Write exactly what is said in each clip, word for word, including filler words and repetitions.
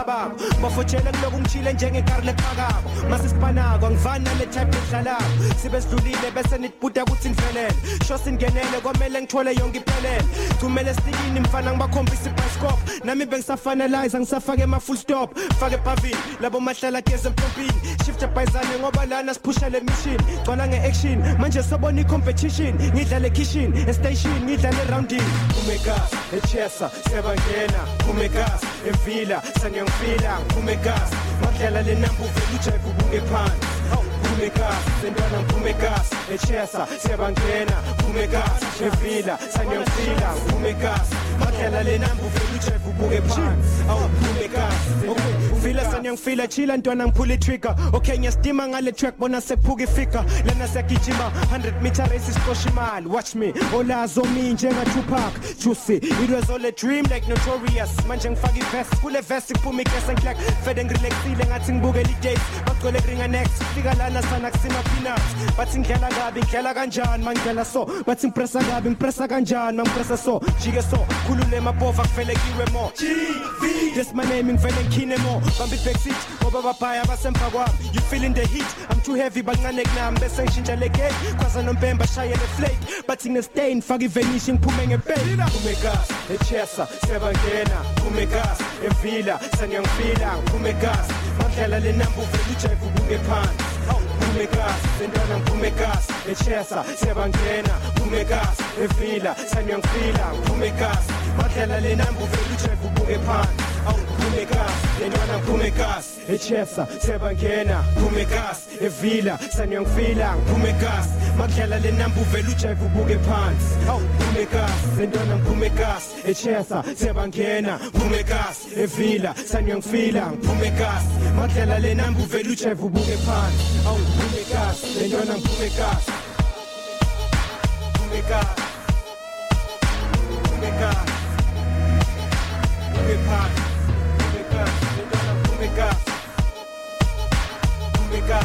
babo bafotshela kuloku ngishile njengekarle phakabo masisipanako angivana le type edlalayo sibe sidlulile bese nitbuta ukuthi nivelele show singenele komele ngithole yonke iphelele kumele stikini mfana ngibakhombisa ibiscope nami bengisafanalize ngisafake ama full stop fake pavini labo mahlala geze empompini shift bayizane ngoba lana siphusha le mission gcona ngeaction manje sobona icompetition ngidlale kitchen estation ngidlale rounding umegas echesa sebangena umegas evila sanyangifila umegas madlala le number vele ujive ubunge phansi umegas sentwana umegas echesa sebangena umegas evila sanyangifila umegas madlala le number vele ujive ubunge phansi awu umegas okay ufila sanyangifila chila ntwana ngiphula trigger okay ngiyastima ngale track bona sekuphuka ifika lena sekijima one hundred meter race isposhimali watch me olazo mi njenga Tupac juicy it was all a dream like Notorious manje ngifaka ivest kule vest iphuma igesa ngilak fede ngirelaxile ngathi ngibuke le days bagcwele ringa next fika lana sana kusima peanuts bathi ngidlala kabi ngidlala kanjani mangidlala so bathi ngipressa kabi ngipressa kanjani mangipressa so jike so khulule mabova kufelekiwe mo G V this my name ngivele ngkhine mo bambi backseat ngoba babhaya basemva kwami you feeling the heat I'm too heavy bancane kunami bese ngishintsha le gate kwaza nompemba shaye le flake bathi ngine stain faka ivanishing phume ngebay umegas echesa sebangena umegas evila sanyangifila umegas madlala le number vele ujive ubunge phansi umegas sentwana umegas echesa sebangena umegas evila sanyangifila umegas madlala le number vele ujive ubunge phansi umegas sentwana umegas echesa sebangena umegas evila sanyangifila umegas madlala le number vele ujive ubunge phansi umegas sentwana umegas echesa sebangena umegas evila sanyangifila umegas madlala le number vele ujive ubunge phansi umegas sentwana umegas umegas umegas umegas Umegas, Umegas,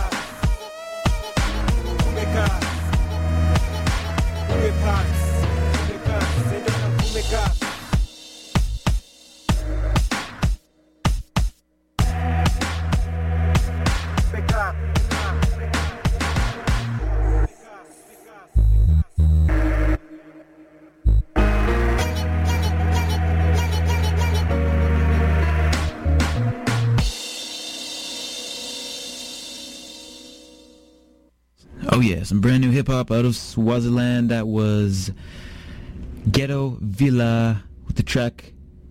Umegas, Umegas, Umegas, Umegas, Umegas. Oh yeah, some brand new hip-hop out of Swaziland. That was Ghetto Villa with the track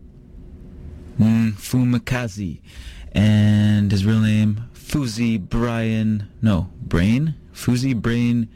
Mfumakazi, and his real name Fuzi Brian, no, Brain? Fuzi Brain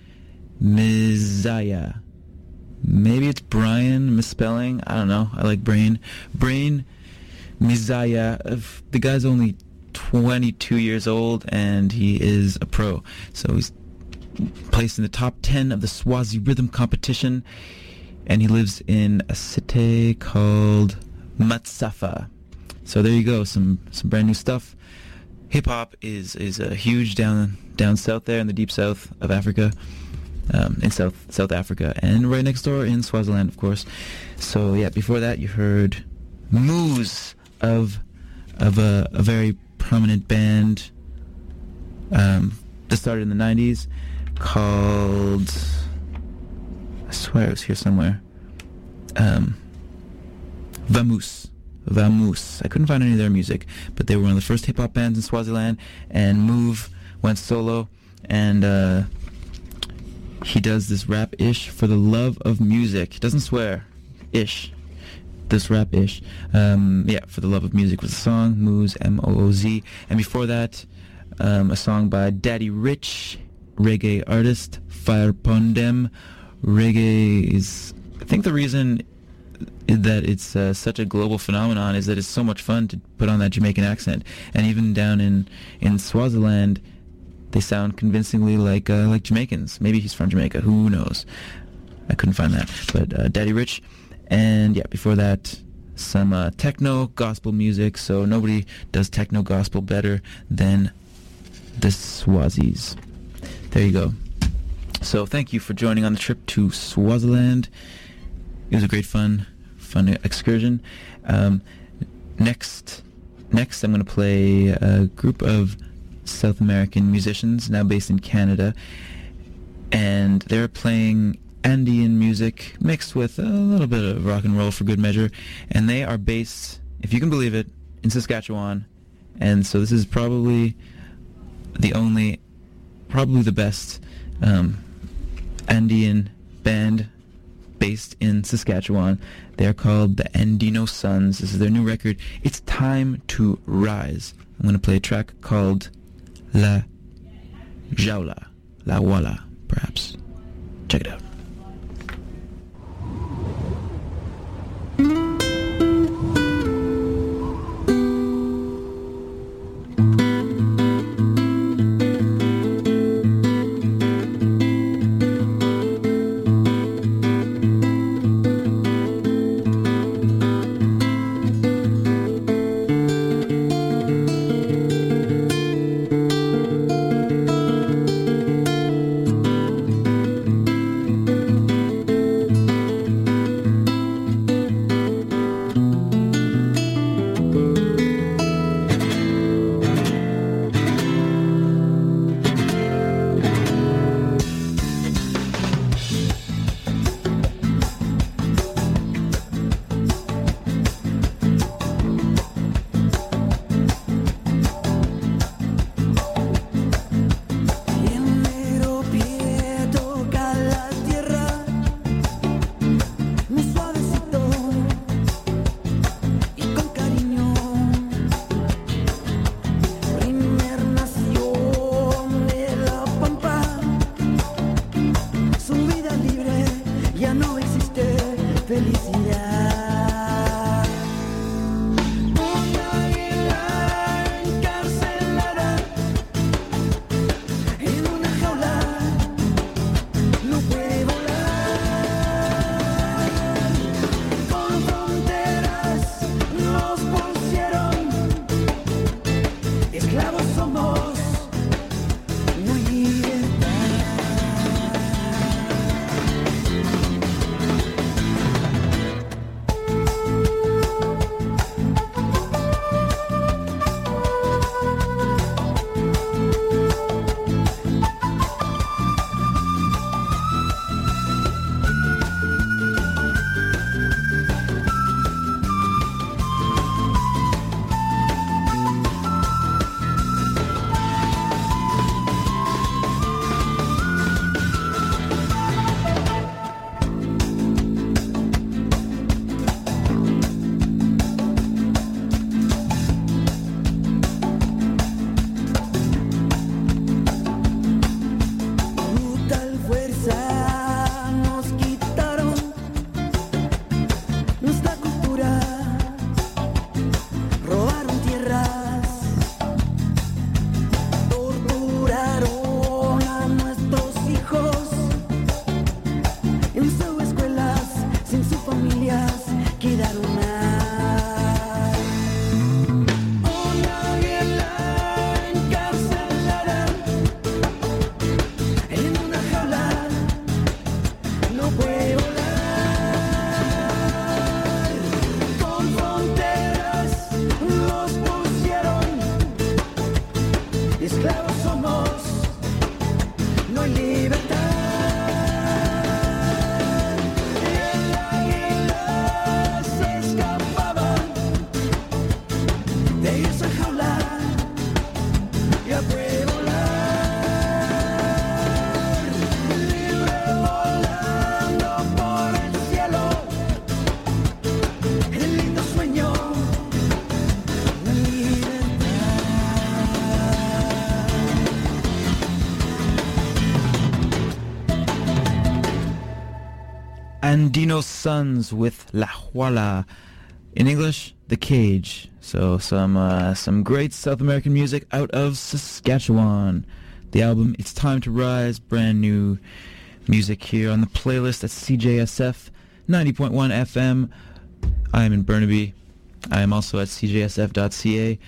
Mizaya. Maybe it's Brian, misspelling, I don't know, I like Brain. Brain Mizaya, the guy's only twenty-two years old and he is a pro, so he's placed in the top ten of the Swazi rhythm competition, and he lives in a city called Matsafa. So there you go, some some brand new stuff. Hip hop is is a huge down down south there in the deep south of Africa, um, in South South Africa, and right next door in Swaziland, of course. So yeah, before that you heard Moose of of a, a very prominent band um, that started in the nineties. Called, I swear it was here somewhere, um, Vamoose. Vamoose. I couldn't find any of their music, but they were one of the first hip-hop bands in Swaziland, and Move went solo, and uh, he does this rap-ish for the love of music. He doesn't swear. Ish. This rap-ish. Um, yeah, for the love of music was the song, Moose, M O O Z. And before that, um, a song by Daddy Rich, reggae artist, Fire Pondem. Reggae is, I think the reason that it's uh, such a global phenomenon is that it's so much fun to put on that Jamaican accent, and even down in in Swaziland they sound convincingly like uh, like Jamaicans. Maybe he's from Jamaica, who knows. I couldn't find that, but uh, Daddy Rich. And yeah, before that, some uh, techno gospel music. So nobody does techno gospel better than the Swazis. There you go. So thank you for joining on the trip to Swaziland. It was a great fun, fun excursion. Um, next next I'm going to play a group of South American musicians now based in Canada, and they're playing Andean music mixed with a little bit of rock and roll for good measure, and they are based, if you can believe it, in Saskatchewan. And so this is probably the only, probably the best um, Andean band based in Saskatchewan. They're called the Andino Sons. This is their new record. It's Time to Rise. I'm going to play a track called La Jaula, La Wala, perhaps. Check it out. Andino Sons with La Huala. In English, The Cage. So some uh, some great South American music out of Saskatchewan. The album, It's Time to Rise, brand new music here on the playlist at C J S F ninety point one F M. I am in Burnaby. I am also at C J S F dot C A.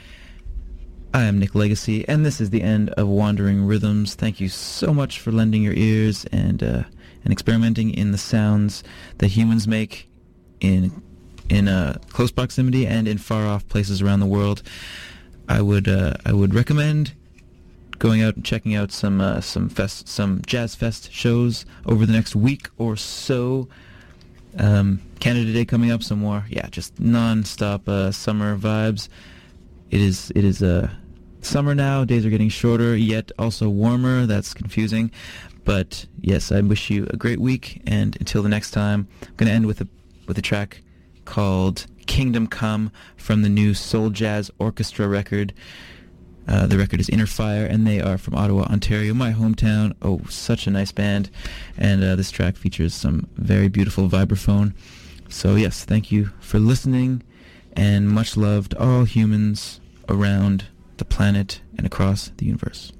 I am Nick Legacy, and this is the end of Wandering Rhythms. Thank you so much for lending your ears and uh, and experimenting in the sounds that humans make in in uh, close proximity and in far-off places around the world. I would uh, I would recommend going out and checking out some uh, some fest some Jazz Fest shows over the next week or so. Um, Canada Day coming up, some more, yeah, just non-stop uh, summer vibes. It is it is uh, summer now. Days are getting shorter, yet also warmer. That's confusing, but yes, I wish you a great week. And until the next time, I'm going to end with a with a track called "Kingdom Come" from the new Soul Jazz Orchestra record. Uh, the record is Inner Fire, and they are from Ottawa, Ontario, my hometown. Oh, such a nice band. And uh, this track features some very beautiful vibraphone. So yes, thank you for listening, and much love to all humans around the planet and across the universe.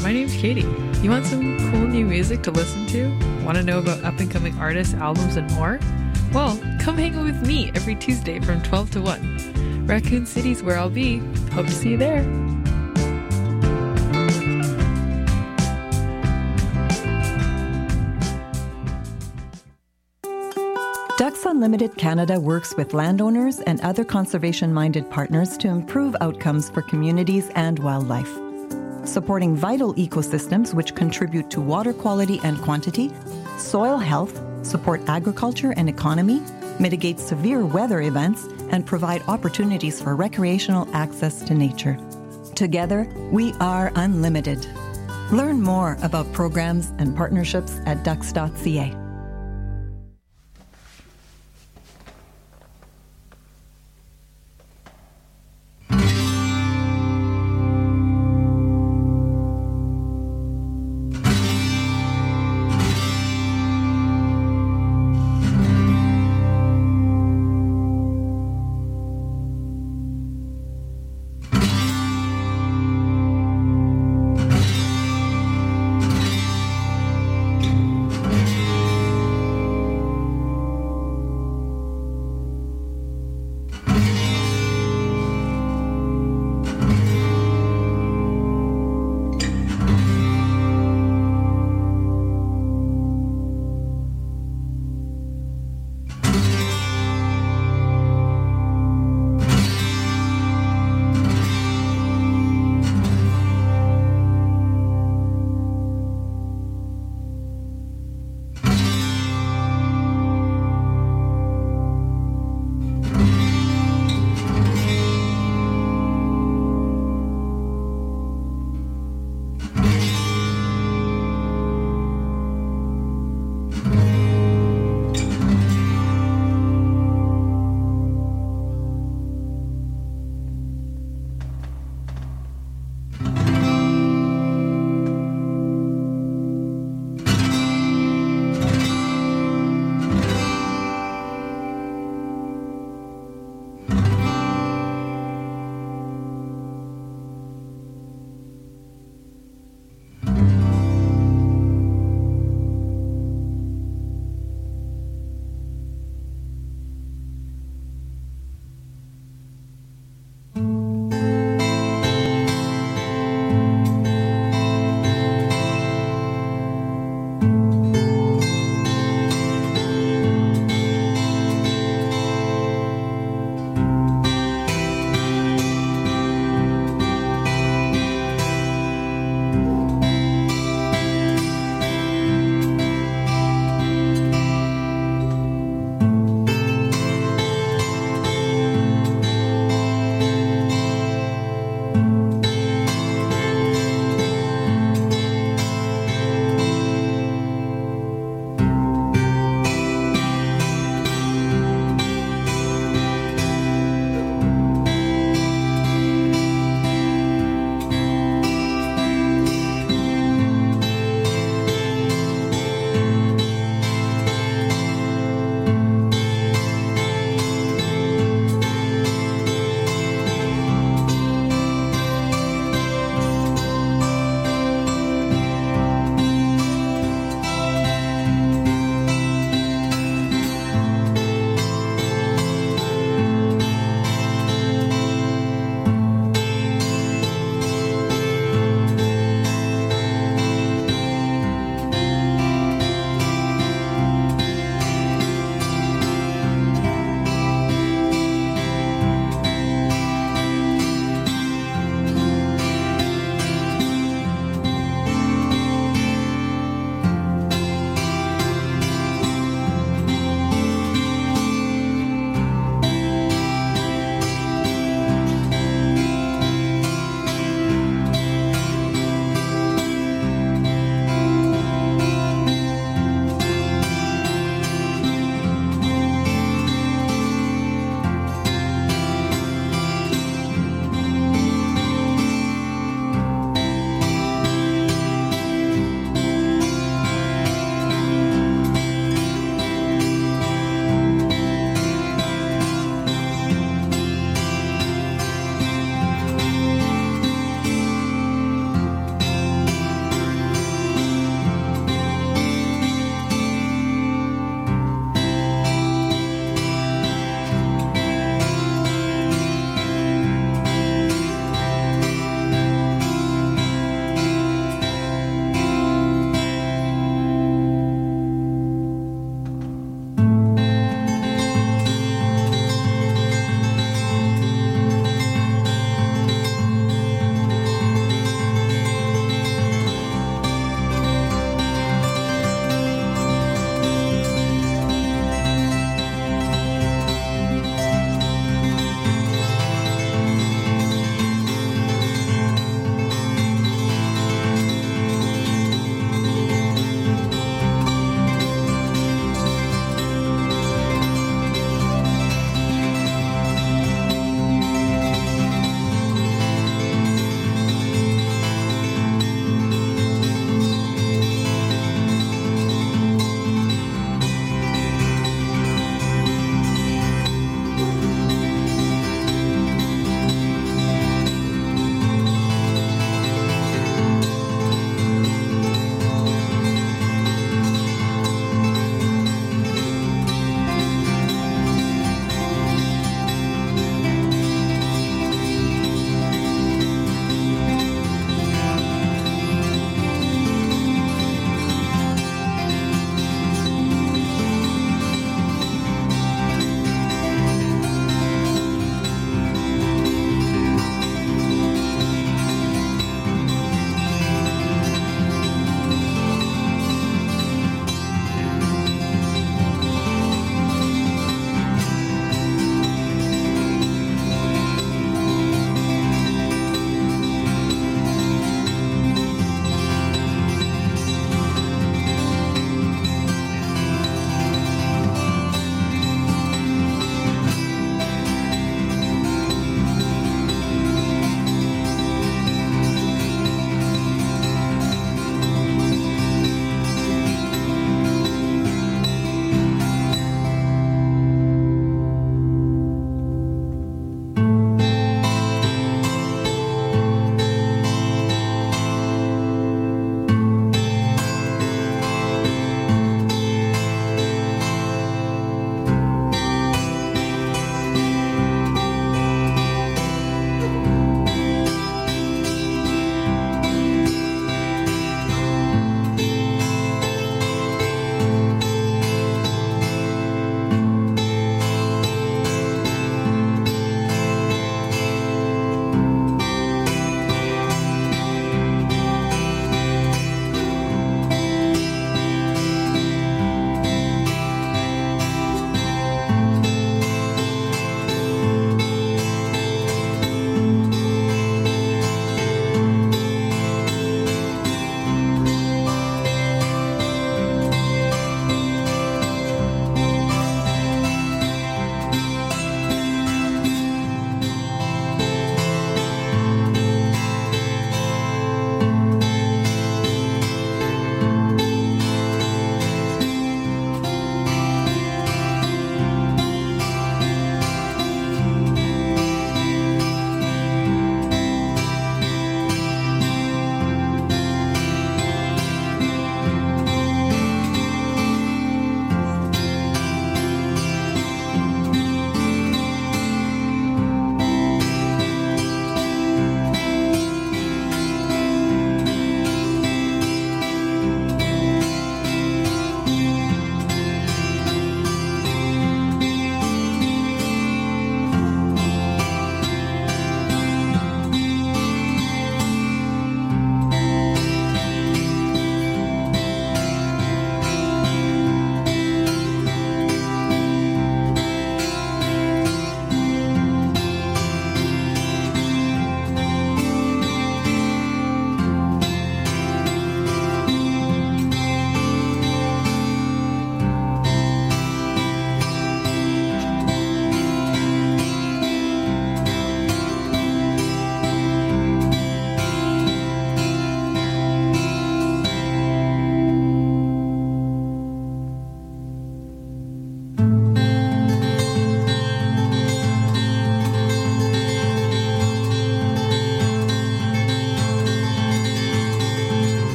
my name's Katie. You want some cool new music to listen to? Want to know about up-and-coming artists, albums, and more? Well, come hang out with me every Tuesday from twelve to one. Raccoon City's where I'll be. Hope to see you there. Ducks Unlimited Canada works with landowners and other conservation-minded partners to improve outcomes for communities and wildlife. Supporting vital ecosystems which contribute to water quality and quantity, soil health, support agriculture and economy, mitigate severe weather events, and provide opportunities for recreational access to nature. Together, we are unlimited. Learn more about programs and partnerships at ducks dot c a.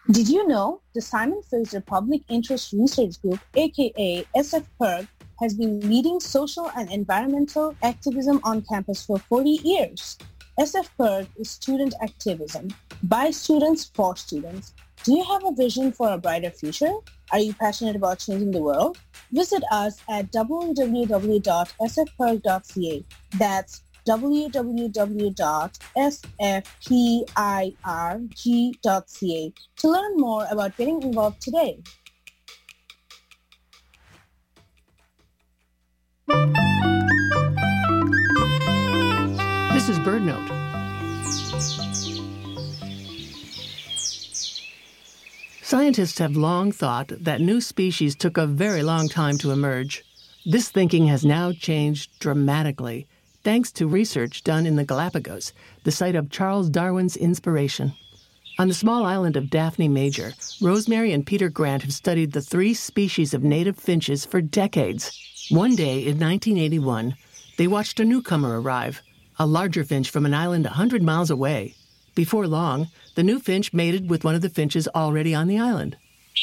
Did you know the Simon Fraser Public Interest Research Group, aka S F P I R G, has been leading social and environmental activism on campus for forty years? S F P I R G is student activism, by students, for students. Do you have a vision for a brighter future? Are you passionate about changing the world? Visit us at w w w dot s f p i r g dot c a. That's w w w dot s f p i r g dot c a to learn more about getting involved today. This is BirdNote. Scientists have long thought that new species took a very long time to emerge. This thinking has now changed dramatically, thanks to research done in the Galapagos, the site of Charles Darwin's inspiration. On the small island of Daphne Major, Rosemary and Peter Grant have studied the three species of native finches for decades. One day in nineteen eighty-one, they watched a newcomer arrive, a larger finch from an island one hundred miles away. Before long, the new finch mated with one of the finches already on the island.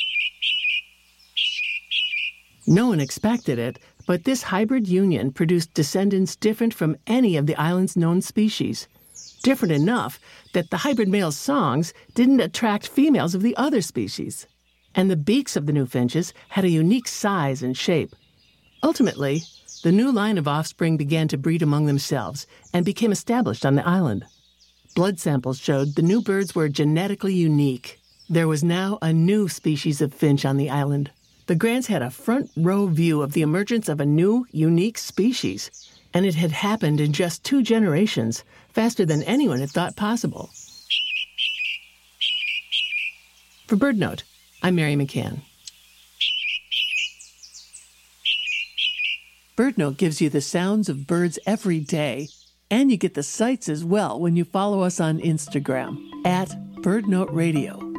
No one expected it, but this hybrid union produced descendants different from any of the island's known species. Different enough that the hybrid male's songs didn't attract females of the other species. And the beaks of the new finches had a unique size and shape. Ultimately, the new line of offspring began to breed among themselves and became established on the island. Blood samples showed the new birds were genetically unique. There was now a new species of finch on the island. The Grants had a front-row view of the emergence of a new, unique species, and it had happened in just two generations, faster than anyone had thought possible. For BirdNote, I'm Mary McCann. BirdNote gives you the sounds of birds every day, and you get the sights as well when you follow us on Instagram, at BirdNote Radio.